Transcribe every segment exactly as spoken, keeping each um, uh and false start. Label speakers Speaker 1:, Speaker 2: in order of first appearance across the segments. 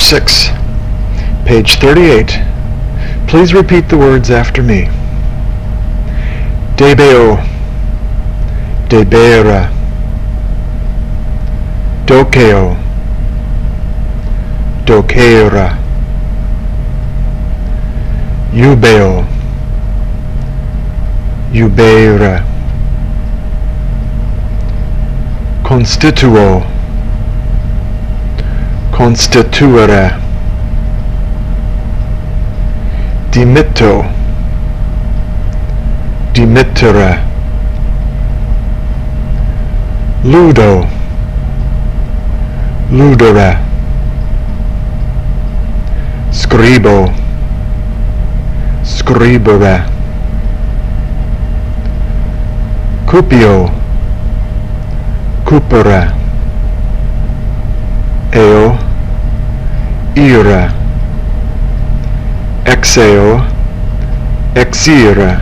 Speaker 1: six, page thirty-eight. Please repeat the words after me. Debeo, debera, dokeo, dokera, eubeo, eubeira, constituo, constituere, dimitto, dimittere, ludo, ludere, scribo, scribere, cupio, cupere, eo, ire, exeo, exire,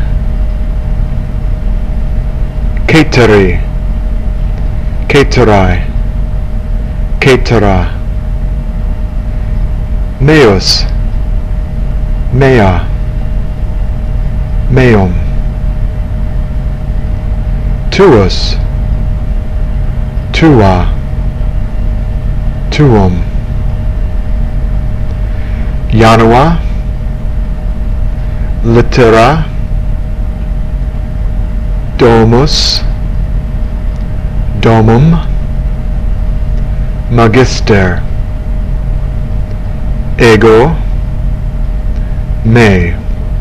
Speaker 1: cateri, caterai, catera, meus, mea, meum, tuus, tua, tuum, janua, littera, domus, domum, magister, ego, me,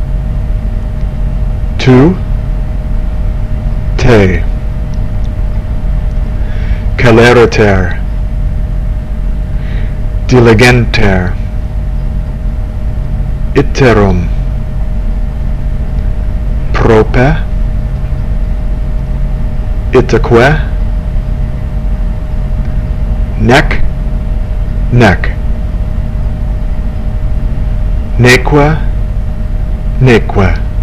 Speaker 1: tu, te, celeriter, diligenter, iterum, prope, itaque, nec, nec, neque, neque.